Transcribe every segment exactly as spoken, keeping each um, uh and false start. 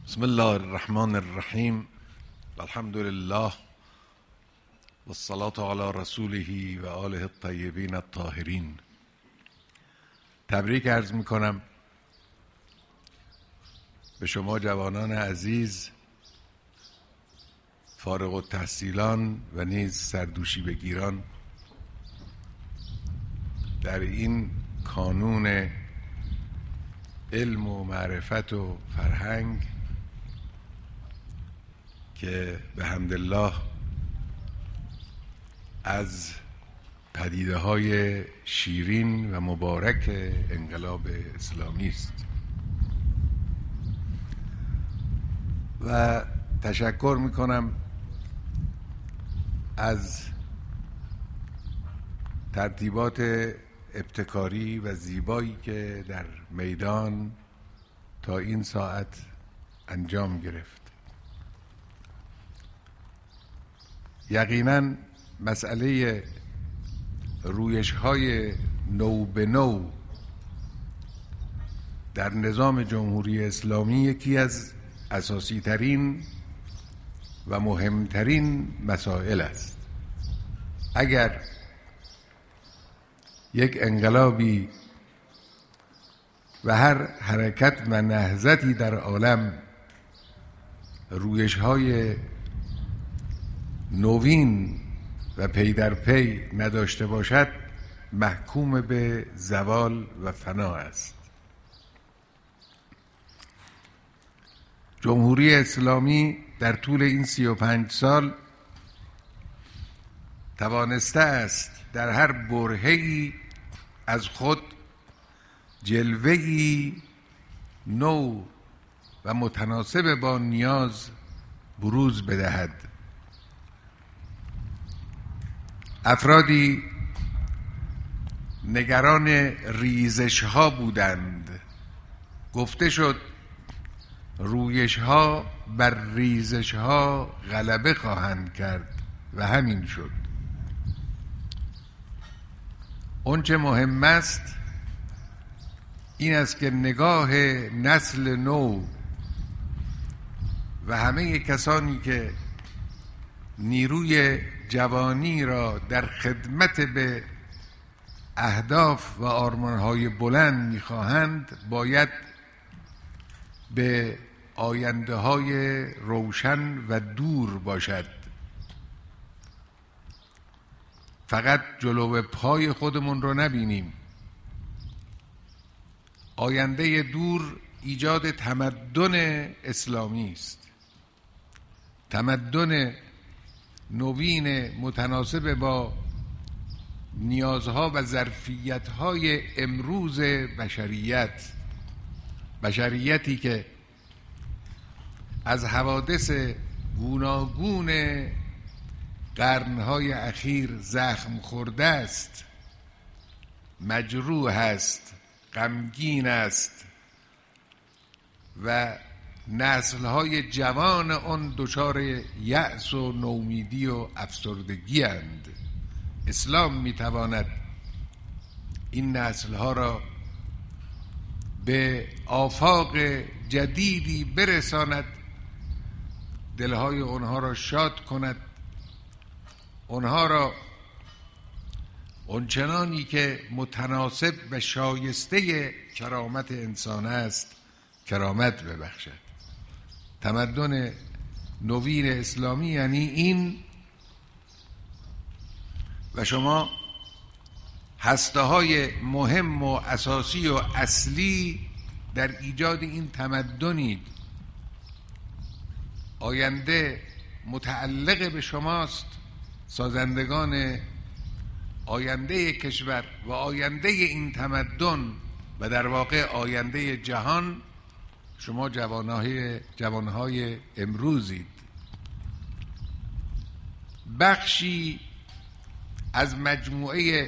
بسم الله الرحمن الرحیم الحمد لله والصلاة علی رسوله و آله الطیبین الطاهرین. تبریک عرض میکنم به شما جوانان عزیز، فارغ التحصیلان و نیز سردوشی بگیران در این کانون علم و معرفت و فرهنگ که به حمدالله از پدیده های شیرین و مبارک انقلاب اسلامی است و تشکر میکنم از ترتیبات ابتکاری و زیبایی که در میدان تا این ساعت انجام گرفت. یقینا مسئله رویش های نو به نو در نظام جمهوری اسلامی یکی از اساسی ترین و مهمترین مسائل است. اگر یک انقلابی و هر حرکت و نهضتی در عالم رویش های نوین و پی در پی نداشته باشد، محکوم به زوال و فنا است. جمهوری اسلامی در طول این سی و پنج سال توانسته است در هر برهه‌ای از خود جلوه‌ای نو و متناسب با نیاز بروز بدهد. افرادی نگران ریزش ها بودند. گفته شد رویش ها بر ریزش ها غلبه خواهند کرد و همین شد. آنچه مهم است این است که نگاه نسل نو و همه کسانی که نیروی جوانی را در خدمت به اهداف و آرمان‌های بلند می‌خواهند باید به آینده‌های روشن و دور باشد. فقط جلو پای خودمون رو نبینیم. آینده دور ایجاد تمدن اسلامی است. تمدن نوین متناسب با نیازها و ظرفیت‌های امروز بشریت، بشریتی که از حوادث گوناگون قرن‌های اخیر زخم خورده است، مجروح است، غمگین است و نسل‌های جوان آن دچار یأس و نومیدی و افسردگی اند. اسلام میتواند این نسل‌ها را به آفاق جدیدی برساند، دلهای آنها را شاد کند، آنها را آنچنانی که متناسب و شایسته کرامت انسان است کرامت ببخشد. تمدن نوین اسلامی یعنی این و شما هسته های مهم و اساسی و اصلی در ایجاد این تمدنید. آینده متعلق به شماست، سازندگان آینده کشور و آینده این تمدن و در واقع آینده جهان شما جوانهای جوانهای امروزید. بخشی از مجموعه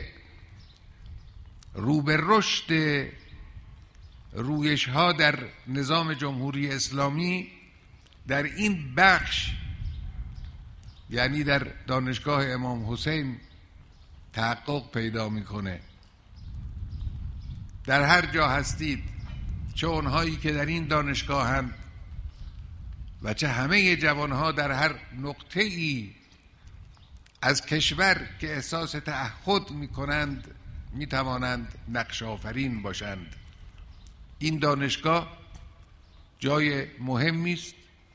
رو به رشد رویش ها در نظام جمهوری اسلامی در این بخش، یعنی در دانشگاه امام حسین، تحقق پیدا میکنه. در هر جا هستید چه اونهایی که در این دانشگاه هم و چه همه جوانها در هر نقطه ای از کشور که احساس تعهد می کنند می توانند نقش آفرین باشند. این دانشگاه جای مهمی است،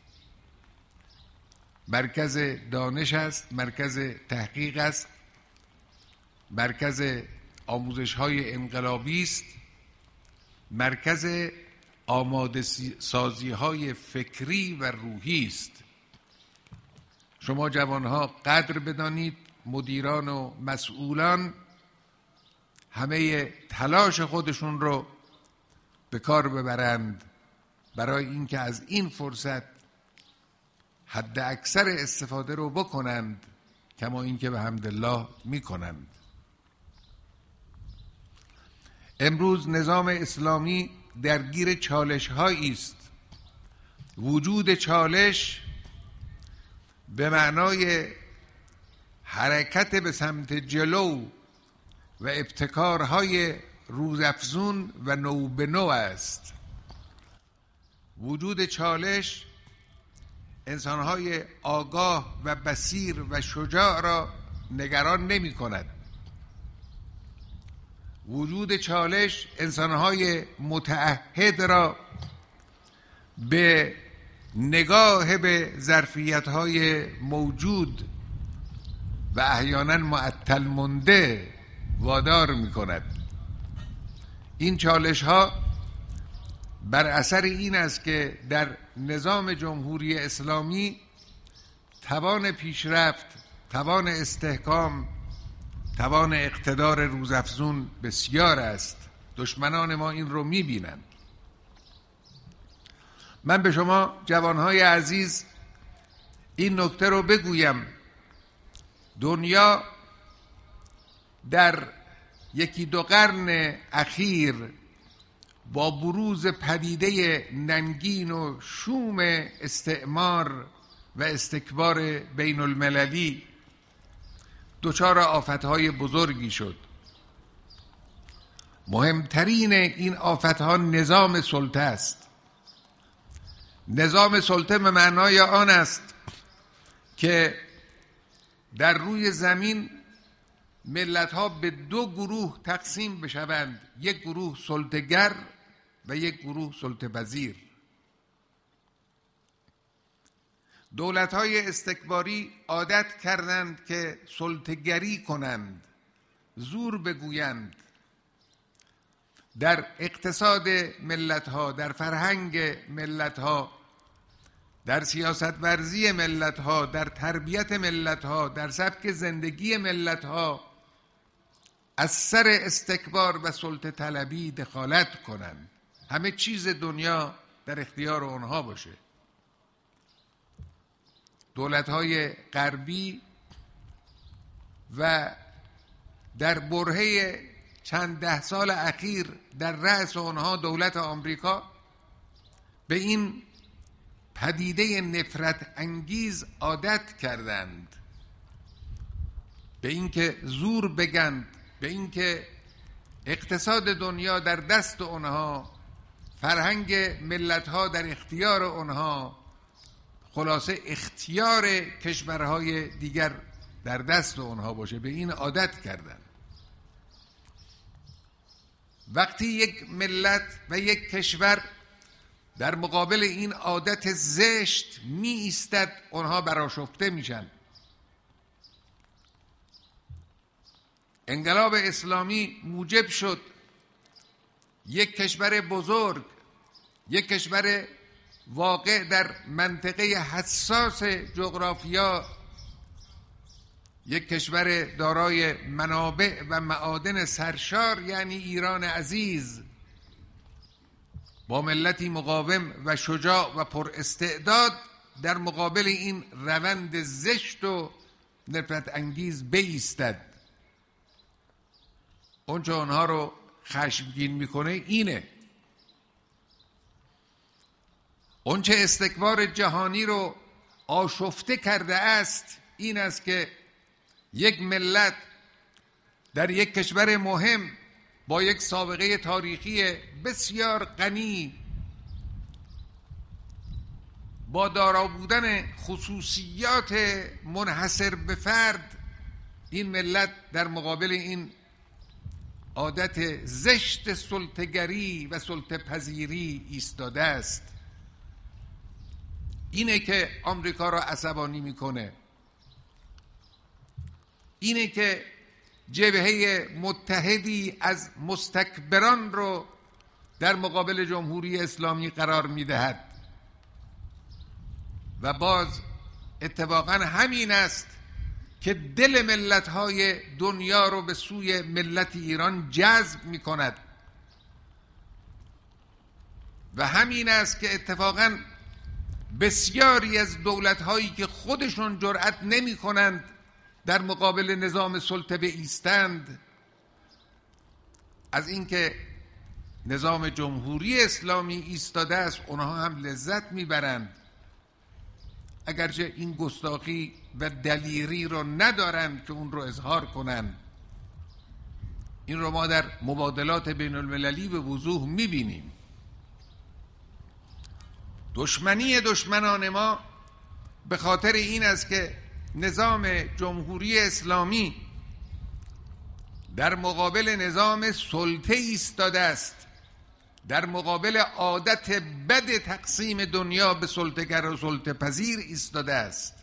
مرکز دانش است، مرکز تحقیق است، مرکز آموزش های انقلابی است، مرکز آماده سازی های فکری و روحی است. شما جوانها قدر بدانید مدیران و مسئولان همه تلاش خودشون رو به کار ببرند برای اینکه از این فرصت حد اکثر استفاده رو بکنند، کما اینکه به حمدالله میکنند. امروز نظام اسلامی درگیر چالش هایی است. وجود چالش به معنای حرکت به سمت جلو و ابتکارهای روزافزون و نو به نو است. وجود چالش انسانهای آگاه و بصیر و شجاع را نگران نمی کند. وجود چالش انسانهای متعهد را به نگاه به ظرفیت‌های موجود و احیانا معطل مانده وادار می‌کند. این چالش‌ها بر اثر این است که در نظام جمهوری اسلامی توان پیشرفت، توان استحکام، توان اقتدار روزافزون بسیار است. دشمنان ما این رو می‌بینند. من به شما جوانهای عزیز این نکته رو بگویم: دنیا در یکی دو قرن اخیر با بروز پدیده ننگین و شوم استعمار و استکبار بین المللی دچار آفتهای بزرگی شد. مهمترین این آفتها نظام سلطه است. نظام سلطه به معنای آن است که در روی زمین ملت‌ها به دو گروه تقسیم بشوند، یک گروه سلطه‌گر و یک گروه سلطه‌پذیر. دولت‌های استکباری عادت کردند که سلطه‌گری کنند، زور بگویند، در اقتصاد ملت‌ها، در فرهنگ ملت‌ها، در سیاست ورزی ملت‌ها، در تربیت ملت‌ها، در سبک زندگی ملت‌ها از سر استکبار و سلطه طلبی دخالت کنند. همه چیز دنیا در اختیار آنها باشه. دولت‌های غربی و در برهه چند ده سال اخیر در رأس آنها دولت آمریکا به این پدیده نفرت انگیز عادت کردند، به اینکه زور بگند، به اینکه اقتصاد دنیا در دست آنها، فرهنگ ملت‌ها در اختیار آنها، خلاصه اختیار کشورهای دیگر در دست آنها باشه. به این عادت کردند. وقتی یک ملت و یک کشور در مقابل این عادت زشت می ایستد، آنها برآشفته میشن. انقلاب اسلامی موجب شد یک کشور بزرگ، یک کشور واقع در منطقه حساس جغرافیا، یک کشور دارای منابع و معادن سرشار یعنی ایران عزیز، با ملتی مقاوم و شجاع و پر استعداد در مقابل این روند زشت و نفرت انگیز بایستد. اون چه آنها رو خشمگین میکنه اینه. اون چه استکبار جهانی رو آشفته کرده است این است که یک ملت در یک کشور مهم با یک سابقه تاریخی بسیار غنی، با دارا بودن خصوصیات منحصر به فرد این ملت در مقابل این عادت زشت سلطه‌گری و سلطه پذیری ایستاده است. اینه که آمریکا را عصبانی میکنه، اینه که جبهه متحدی از مستکبران رو در مقابل جمهوری اسلامی قرار میدهد. و باز اتفاقا همین است که دل ملت‌های دنیا رو به سوی ملت ایران جذب می‌کند و همین است که اتفاقا بسیاری از دولت‌هایی که خودشون جرأت نمی‌کنند در مقابل نظام سلطه بایستند، از اینکه نظام جمهوری اسلامی ایستاده است اونها هم لذت می‌برند، اگرچه این گستاخی و دلیری رو ندارند که اون رو اظهار کنند. این رو ما در مبادلات بین المللی به وضوح میبینیم. دشمنی دشمنان ما به خاطر این است که نظام جمهوری اسلامی در مقابل نظام سلطه ایستاده است، در مقابل عادت بد تقسیم دنیا به سلطه‌گر و سلطه پذیر ایستاده است.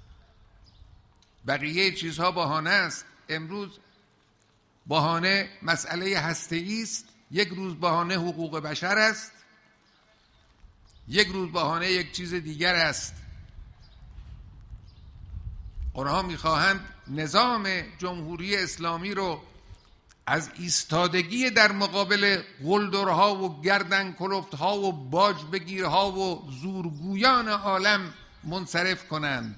بقیه چیزها بهانه است. امروز بهانه مسئله هسته‌ای است، یک روز بهانه حقوق بشر است، یک روز بهانه یک چیز دیگر است. آنها می‌خواهند نظام جمهوری اسلامی رو از ایستادگی در مقابل قلدرها و گردن کلفتها و باج بگیرها و زورگویان عالم منصرف کنند.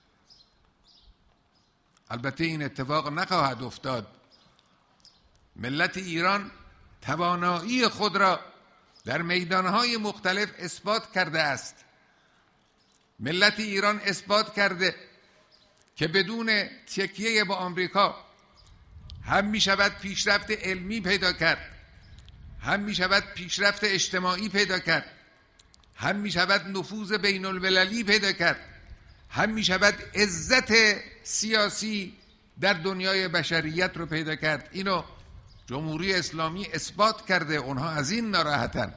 البته این اتفاق نخواهد افتاد. ملت ایران توانایی خود را در میدانهای مختلف اثبات کرده است. ملت ایران اثبات کرده که بدون تکیه با آمریکا هم می شود پیشرفت علمی پیدا کرد، هم می شود پیشرفت اجتماعی پیدا کرد، هم می شود نفوذ بین المللی پیدا کرد، هم می شود عزت سیاسی در دنیای بشریت رو پیدا کرد. اینو جمهوری اسلامی اثبات کرده. اونها از این ناراحتن.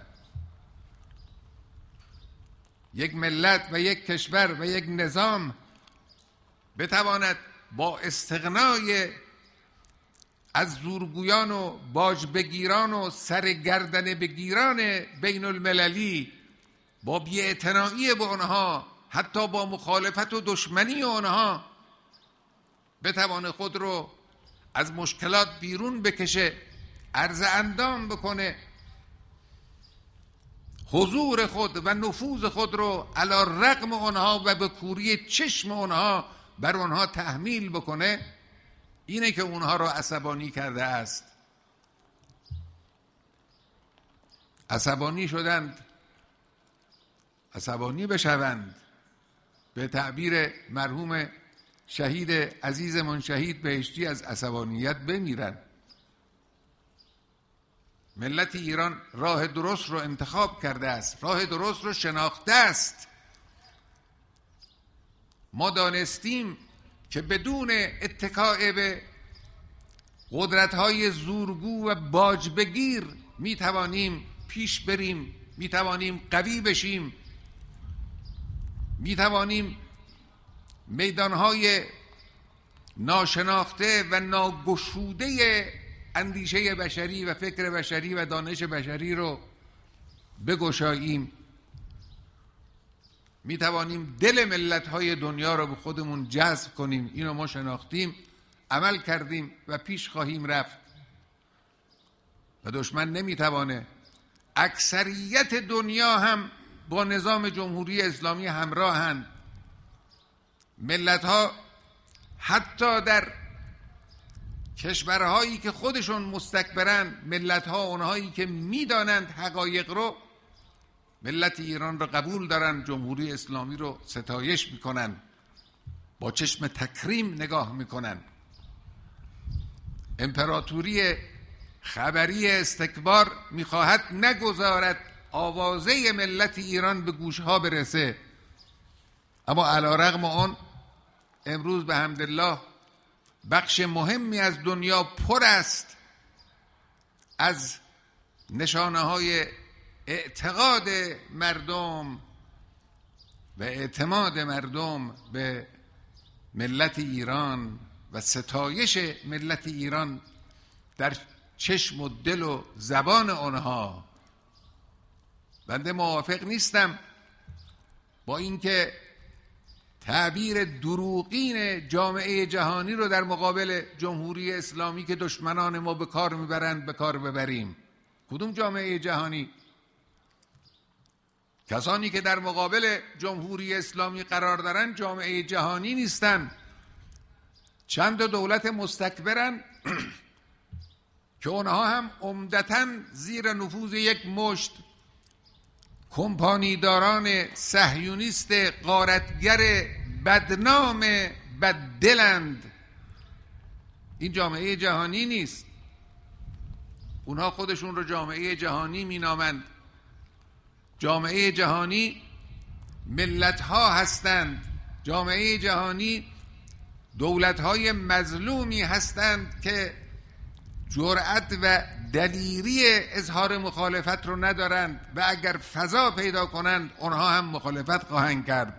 یک ملت و یک کشور و یک نظام بتواند با استغنای از زورگویان و باج بگیران و سرگردن بگیران بین المللی، با بی‌اعتنایی به آنها، حتی با مخالفت و دشمنی آنها، بتوانه خود رو از مشکلات بیرون بکشه، عرض اندام بکنه، حضور خود و نفوذ خود رو علی رغم آنها و به کوری چشم آنها بر آنها تحمیل بکنه، اینه که اونها رو عصبانی کرده است. عصبانی شدند، عصبانی بشوند، به تعبیر مرحوم شهید عزیزمون شهید بهشتی از عصبانیت بمیرن. ملت ایران راه درست رو انتخاب کرده است، راه درست رو شناخته است. ما دانستیم که بدون اتکاء به قدرت‌های زورگو و باج بگیر میتوانیم پیش بریم، میتوانیم قوی بشیم، میتوانیم میدانهای ناشناخته و ناگشوده اندیشه بشری و فکر بشری و دانش بشری رو بگشاییم. میتوانیم دل ملت‌های دنیا رو به خودمون جذب کنیم. اینو ما شناختیم، عمل کردیم و پیش خواهیم رفت و دشمن نمیتوانه. اکثریت دنیا هم با نظام جمهوری اسلامی همراهند. ملت‌ها حتی در کشورهایی که خودشون مستکبرن، ملت‌ها اونهایی که میدانند حقایق رو، ملت ایران رو قبول دارن، جمهوری اسلامی رو ستایش میکنن، با چشم تکریم نگاه میکنن. امپراتوری خبری استکبار میخواهد نگذارد آوازه ملت ایران به گوشها برسه اما علی‌رغم آن امروز به حمدالله بخش مهمی از دنیا پر است از نشانه های اعتقاد مردم و اعتماد مردم به ملت ایران و ستایش ملت ایران در چشم و دل و زبان آنها. بنده موافق نیستم با اینکه تعبیر دروغین جامعه جهانی رو در مقابل جمهوری اسلامی که دشمنان ما به کار میبرند به کار ببریم. کدوم جامعه جهانی؟ کسانی که در مقابل جمهوری اسلامی قرار دارن جامعه جهانی نیستن، چند دولت مستکبرن که اونها هم عمدتاً زیر نفوذ یک مشت کمپانیداران صهیونیست غارتگر بدنام بددلند. این جامعه جهانی نیست. اونها خودشون رو جامعه جهانی مینامند. جامعه جهانی ملت ها هستند. جامعه جهانی دولت های مظلومی هستند که جرأت و دلیری اظهار مخالفت رو ندارند و اگر فضا پیدا کنند اونها هم مخالفت خواهند کرد.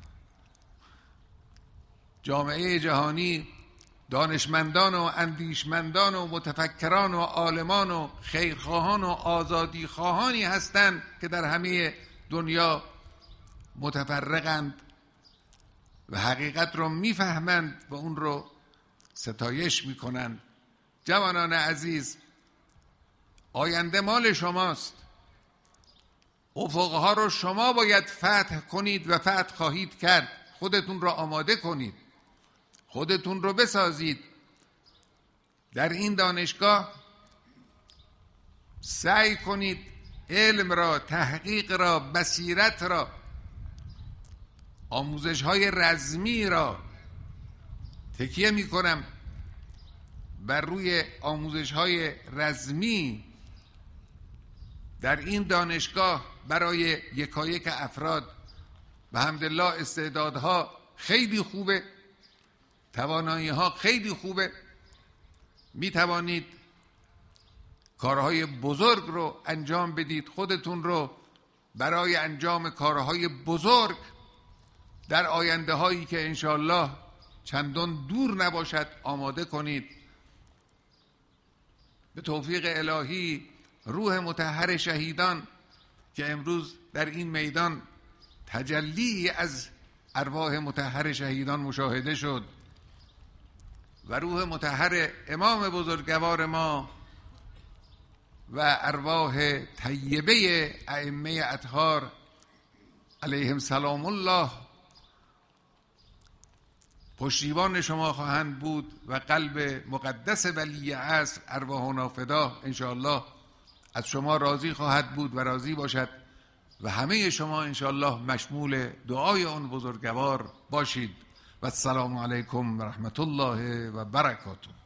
جامعه جهانی دانشمندان و اندیشمندان و متفکران و عالمان و خیرخواهان و آزادیخواهانی هستند که در همه دنیا متفرقند و حقیقت رو میفهمند و اون رو ستایش میکنند. جوانان عزیز، آینده مال شماست. افقها رو شما باید فتح کنید و فتح خواهید کرد. خودتون رو آماده کنید، خودتون رو بسازید. در این دانشگاه سعی کنید علم را، تحقیق را، بصیرت را، آموزش های رزمی را تکیه می کنم بر روی آموزش های رزمی در این دانشگاه برای یکایک افراد. به حمدالله استعدادها خیلی خوبه، توانایی ها خیلی خوبه، می توانید کارهای بزرگ رو انجام بدید. خودتون رو برای انجام کارهای بزرگ در آینده هایی که انشالله چندان دور نباشد آماده کنید. به توفیق الهی روح مطهر شهیدان که امروز در این میدان تجلی از ارواح مطهر شهیدان مشاهده شد و روح مطهر امام بزرگوار ما و ارواح طیبه ائمه اطهار علیهم سلام الله پشتیبان شما خواهند بود و قلب مقدس ولی عصر ارواحنا فدا انشاءالله از شما راضی خواهد بود و راضی باشد و همه شما انشاءالله مشمول دعای آن بزرگوار باشید. و السلام علیکم و رحمت الله و برکاته.